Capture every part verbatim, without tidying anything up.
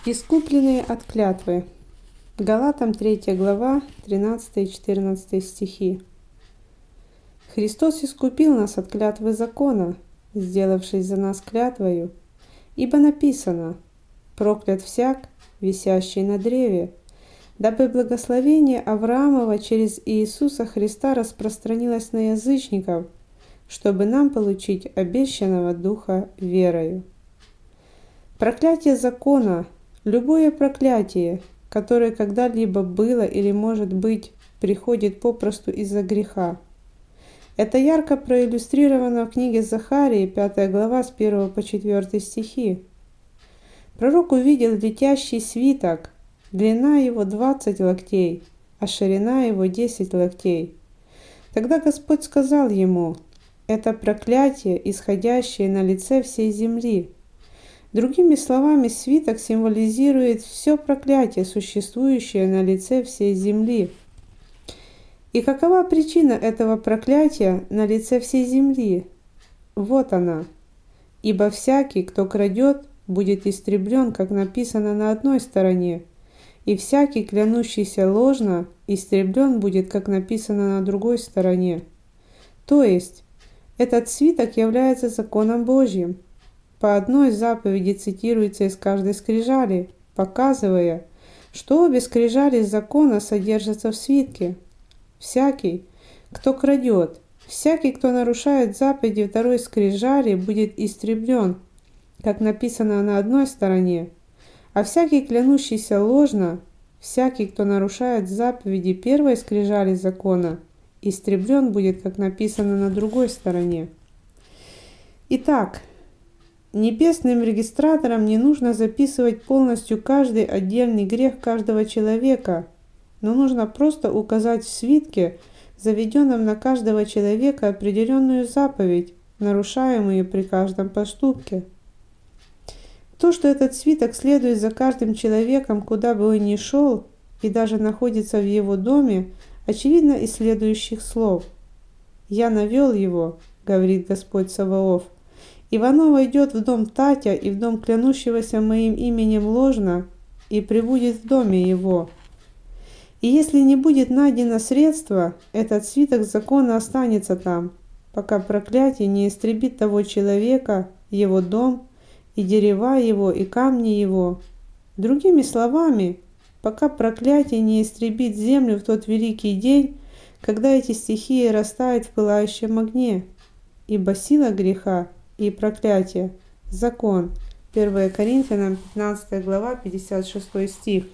Искупленные от клятвы. Галатам третья глава, тринадцатый и четырнадцатый стихи. Христос искупил нас от клятвы закона, сделавшись за нас клятвою, ибо написано: «Проклят всяк, висящий на древе, дабы благословение Авраамова через Иисуса Христа распространилось на язычников, чтобы нам получить обещанного Духа верою». Проклятие закона, любое проклятие, которое когда-либо было или может быть, приходит попросту из-за греха. Это ярко проиллюстрировано в книге Захарии, пятая глава, с первого по четвёртый стихи. Пророк увидел летящий свиток, длина его двадцать локтей, а ширина его десять локтей. Тогда Господь сказал ему: «Это проклятие, исходящее на лице всей земли». Другими словами, свиток символизирует все проклятие, существующее на лице всей земли. И какова причина этого проклятия на лице всей земли? Вот она. «Ибо всякий, кто крадет, будет истреблен, как написано на одной стороне, и всякий, клянущийся ложно, истреблен будет, как написано на другой стороне». То есть, этот свиток является законом Божьим. По одной заповеди цитируется из каждой скрижали, показывая, что обе скрижали закона содержатся в свитке. Всякий, кто крадет, всякий, кто нарушает заповеди второй скрижали, будет истреблен, как написано на одной стороне, а всякий, клянущийся ложно, всякий, кто нарушает заповеди первой скрижали закона, истреблен будет, как написано на другой стороне. Итак, небесным регистраторам не нужно записывать полностью каждый отдельный грех каждого человека, но нужно просто указать в свитке, заведенном на каждого человека, определенную заповедь, нарушаемую при каждом поступке. То, что этот свиток следует за каждым человеком, куда бы он ни шел, и даже находится в его доме, очевидно из следующих слов. «Я навел его, — говорит Господь Саваоф, — Ивано войдет в дом Татя и в дом клянущегося моим именем ложно, и пребудет в доме его. И если не будет найдено средство, этот свиток закона останется там, пока проклятие не истребит того человека, его дом, и дерева его, и камни его. Другими словами, пока проклятие не истребит землю в тот великий день, когда эти стихии растают в пылающем огне. Ибо сила греха и проклятие — закон. первое Коринфянам пятнадцатая глава, пятьдесят шестой стих.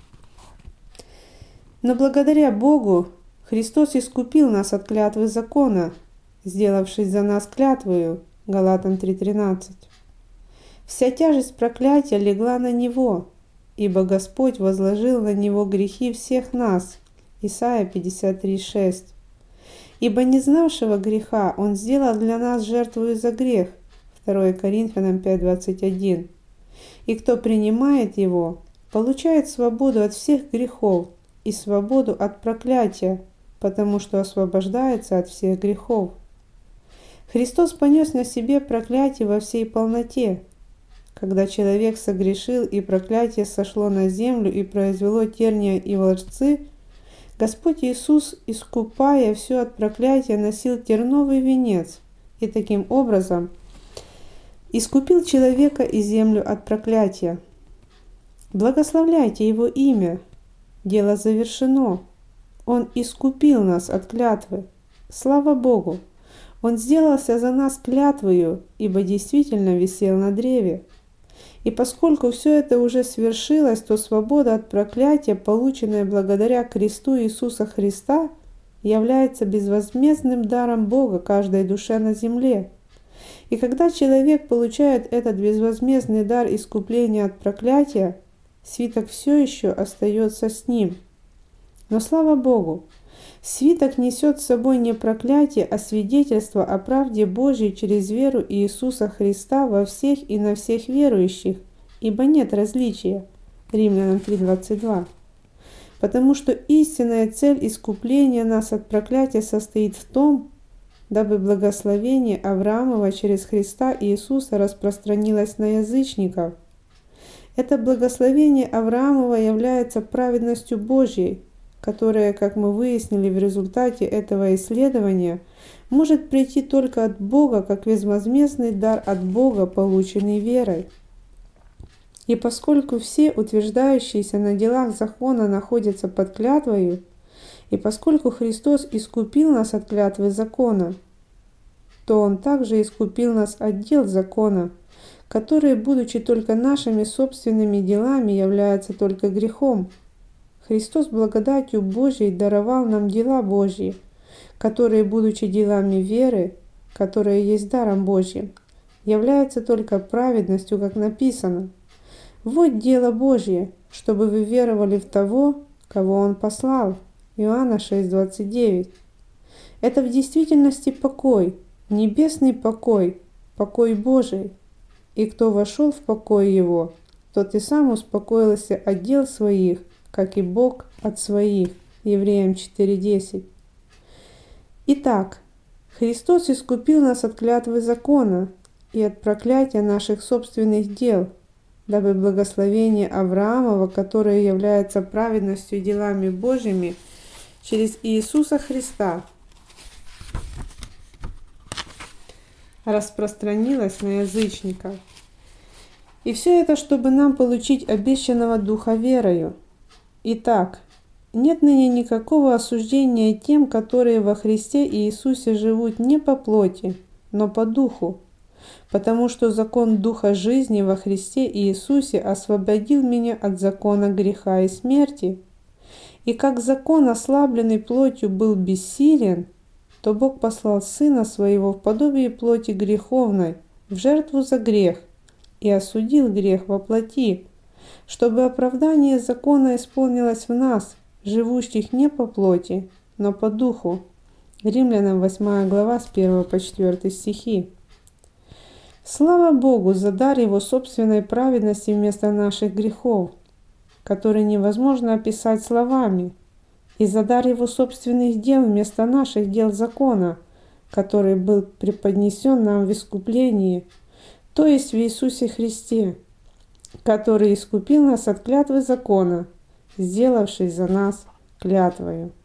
Но благодаря Богу Христос искупил нас от клятвы закона, сделавшись за нас клятвою. Галатам три тринадцать. Вся тяжесть проклятия легла на Него, ибо Господь возложил на Него грехи всех нас. Исайя пятьдесят три шесть. Ибо не знавшего греха Он сделал для нас жертвою за грех. второе Коринфянам пять двадцать один. И кто принимает Его, получает свободу от всех грехов и свободу от проклятия, потому что освобождается от всех грехов. Христос понес на себе проклятие во всей полноте. Когда человек согрешил и проклятие сошло на землю и произвело терния и волжцы, Господь Иисус, искупая все от проклятия, носил терновый венец и таким образом искупил человека и землю от проклятия. Благословляйте Его имя. Дело завершено. Он искупил нас от клятвы. Слава Богу! Он сделался за нас клятвою, ибо действительно висел на древе. И поскольку все это уже свершилось, то свобода от проклятия, полученная благодаря кресту Иисуса Христа, является безвозмездным даром Бога каждой душе на земле. И когда человек получает этот безвозмездный дар искупления от проклятия, свиток все еще остается с ним. Но слава Богу! Свиток несет с собой не проклятие, а свидетельство о правде Божьей через веру Иисуса Христа во всех и на всех верующих, ибо нет различия. Римлянам три двадцать два. Потому что истинная цель искупления нас от проклятия состоит в том, дабы благословение Авраамова через Христа Иисуса распространилось на язычников. Это благословение Авраамова является праведностью Божьей, которая, как мы выяснили в результате этого исследования, может прийти только от Бога, как безвозмездный дар от Бога, полученный верой. И поскольку все утверждающиеся на делах закона находятся под клятвою, и поскольку Христос искупил нас от клятвы закона, то Он также искупил нас от дел закона, которые, будучи только нашими собственными делами, являются только грехом. Христос благодатью Божией даровал нам дела Божьи, которые, будучи делами веры, которая есть даром Божьим, являются только праведностью, как написано: «Вот дело Божье, чтобы вы веровали в того, кого Он послал». Иоанна шесть двадцать девять. Это в действительности покой, небесный покой, покой Божий. И кто вошел в покой Его, тот и сам успокоился от дел своих, как и Бог от своих. Евреям четыре десять. Итак, Христос искупил нас от клятвы закона и от проклятия наших собственных дел, дабы благословение Авраамова, которое является праведностью и делами Божьими, через Иисуса Христа распространилось на язычников. И все это, чтобы нам получить обещанного Духа верою. Итак, нет ныне никакого осуждения тем, которые во Христе Иисусе живут не по плоти, но по Духу, потому что закон Духа жизни во Христе Иисусе освободил меня от закона греха и смерти. И как закон, ослабленный плотью, был бессилен, то Бог послал Сына Своего в подобие плоти греховной, в жертву за грех, и осудил грех во плоти, чтобы оправдание закона исполнилось в нас, живущих не по плоти, но по Духу. Римлянам восьмая глава с первого по четвёртый стихи. Слава Богу за дар Его собственной праведности вместо наших грехов, который невозможно описать словами, и за дар Его собственных дел вместо наших дел закона, который был преподнесен нам в искуплении, то есть в Иисусе Христе, который искупил нас от клятвы закона, сделавшись за нас клятвою.